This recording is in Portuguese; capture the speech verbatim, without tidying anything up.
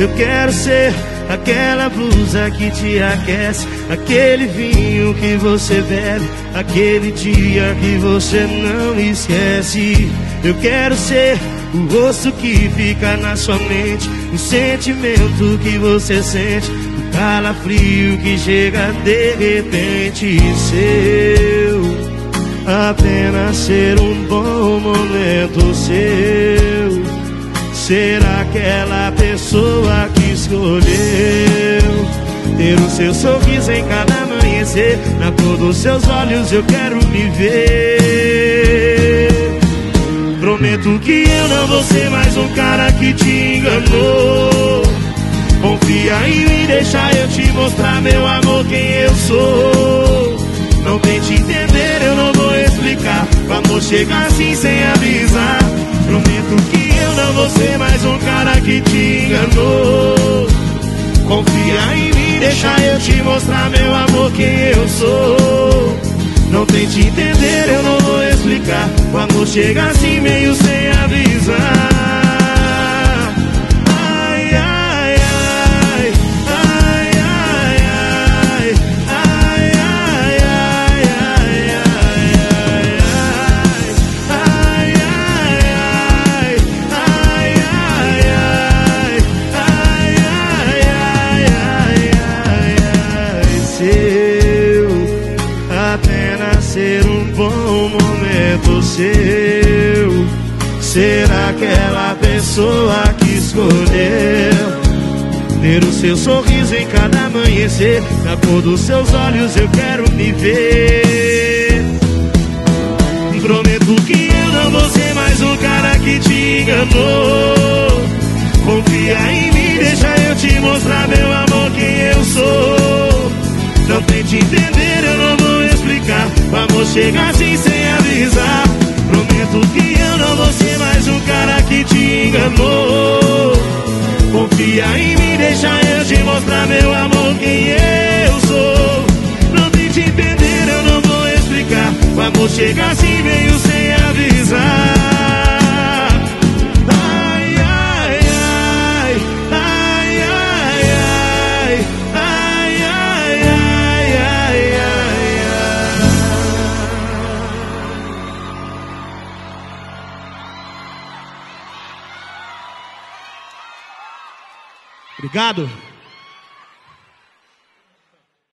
Eu quero ser aquela blusa que te aquece, aquele vinho que você bebe, aquele dia que você não esquece. Eu quero ser o rosto que fica na sua mente, o sentimento que você sente, o calafrio que chega de repente. Seu, apenas ser um bom momento seu, ser aquela pessoa que escolheu ter o seu sorriso em cada amanhecer. Na cor dos seus olhos eu quero me ver. Prometo que eu não vou ser mais um cara que te enganou. Confia em mim, deixa eu te mostrar, meu amor, quem eu sou. Não tente entender, eu não vou explicar. O amor chega assim sem avisar. Prometo que eu não vou ser mais um cara que te enganou. Confia em mim, deixa eu te mostrar, meu amor, quem eu sou. Não tente entender, eu não vou explicar. O amor chega assim meio sem avisar. Ai, ai, ai, ai, ai, ai, ai, ai, ai, ser um bom momento seu, ser aquela pessoa que escolheu ter o seu sorriso em cada amanhecer. Na cor dos seus olhos eu quero me ver. Prometo que eu não vou ser mais um cara que te enganou. Confia em mim, deixa eu te mostrar, meu amor, quem eu sou. Não tente entender, eu não vou explicar. O amor chega assim sem avisar. Prometo que eu não vou ser mais um cara que te enganou. Confia em mim, deixa eu te mostrar, meu amor, quem eu sou. Não tente entender, eu não vou explicar. O amor chega assim meio sem avisar. Obrigado.